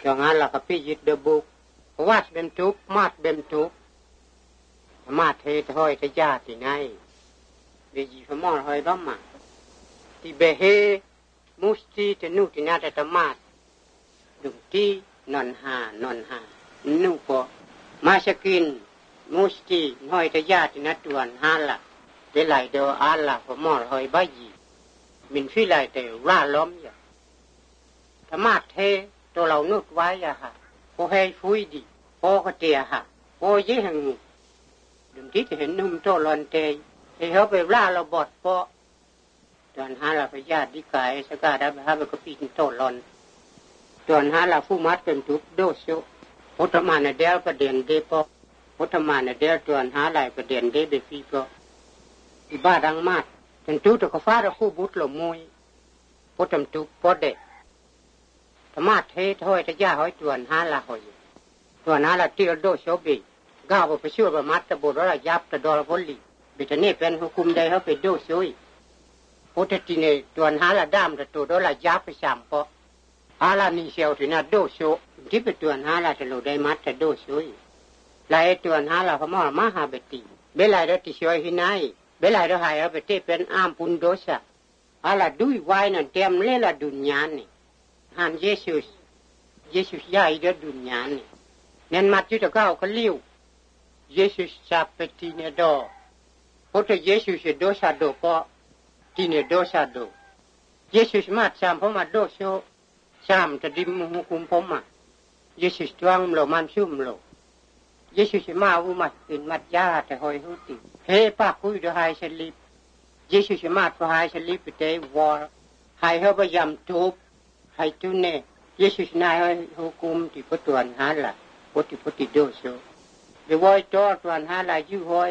Jangan lah kepijit debuk. Was bentuk, mat bentuk. Mat hei hoi terjadi nai. Biji semua hoi lama. Tibehe musti tenu tinada temat. Dukti non ha. Nuko masakin musti hoi terjadi natuan hala. Belai do Allah semua hoi bayi. Min filai te ra lom ya. Temat hei ตัวเรานุดไว้อะค่ะพอให้ฟุ้ยดิพอกระเตียค่ะพอยิ่งหังดึงที่จะเห็นนุ่มโตลอนเตยให้เขาไปล่าเราบดเพราะตอนหาเราไปญาติกายสกัดได้ไปหาไปกระปีนโตลอนตอนหาเราผู้มัดเป็นทุกโดโซพุทธมาในเดียวประเด็นเดปพุทธมาในเดียวตอนหาไหลประเด็นเดเบฟีก็ที่บ้าดังมากเป็นทุกตัวกฟ้าเราคู่บุตรหลงมวยพุทธมทุกพอเด็ธรรมะเทศห้อยตะย่าห้อยจวนหาละห้อยจวนหาละที่เราโดโชบีก้าวไปช่วยประมัดตะบุระยับตะดอลพลีบิดนี่เป็นหุคุมใดเขาไปโดช่วยพุทธจีเนจวนหาละด้ามตะตัวดอลยับไปสามปอหาละนี่เชียวที่น่าโดโชที่ไปจวนหาละตะโลได้มัดตะโดช่วยลายจวนหาละพม่ามหาเบติเบลายเราติช่วยหินัยเบลายเราหายเอาไปเทเป็นอ้ามปุนโดชะหาละดุยไว้นั่นเต็มเล่ละดุนยานนี่Han Yesus ya ida dunia ni. Nen mati tu kau keliu. Yesus sapeti ne do. Foto Yesus dosa do po. Tine dosa do. Yesus mat sam poma doso. Sam tadi menghukum poma. Yesus tuang mlo mansum mlo. Yesus ma umat in mat ya te hoi huti. He pa kui do hai selip. Yesus mat po hai selip te war. Hai hoba yam tup. Hai tu ne Yesus nai hukum di pertuan hala poti dosa de woi to tuan hala ju hoi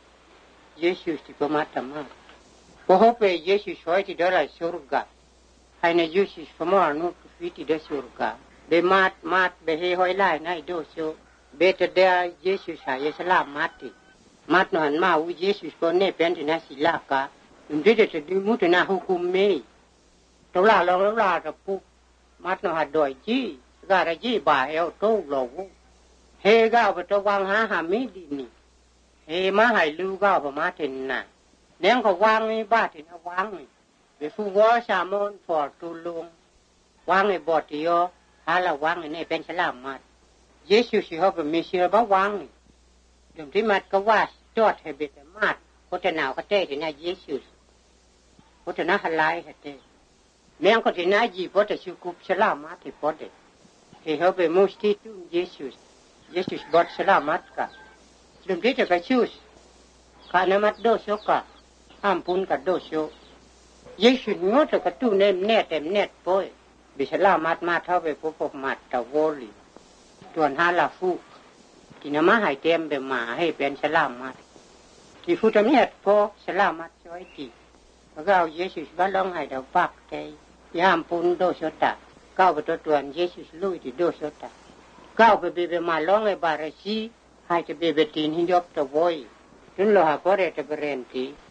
Yesus di pematama po hope Yesus hoi di dalam surga hai ne Yesus semua nu fiti di surga de mat behe hoi lai nai dosa beta dia Yesus hai selamat mati mat no han mau Yesus ko ne pen di nasilaka ndede te di mutu na hukum me to la ta puมัดนหัดดอยจี้กาละจี้บ่าเอวโตโลวเฮก้าวไปตะวังหามิดีนี่เฮมาให้ลูก้าวไปมาเถินน่ะเลี้ยงเขาวางนี่บ้าเถินวางนี่ไปฟูวอชามอนฟอร์ตูลงวางในบอดที่ยอหาละวางนี่เป็นฉลามมัดเยซูสิเขาเป็นมิเชียบ้าวางนี่เดิมที่มัดก็ว่าจอดให้เบ็ดมัดพุทธนาวก็เตะที่น่าเยซูพุทธนาหลายเตะแม่งก็ที่น่าจีบแต่ชุกุบฉลามัดที่พอดีเฮ้ยเขาเป็นมุสลิมเยซูบอดฉลามัดกันเรื่องที่จะไปชูสข้าน้ำมัดโดโชกะห้ามปุนกับโดโชเยซูงดกับตู้เนมเนตเต็มเนตป่วยบิฉลามัดมาเท่าไปพบมัดตะวอลีส่วนฮาลาฟูที่น้ำมาหายเต็มเป็นหมาให้เป็นฉลามัดที่ฟูตเนตพอฉลามัดช่วยจีแล้วก็เอาเยซูบ้านร้องให้เราฟักใจยามปุนโดโชตะก้าวไปตัวตัวเยซูลุยที่โดโชตะก้าวไปเบเบมาร้องให้บาราชีให้จะเบเบตีนหิยบตะโวยจนเราหาพอเรตเบเรนตี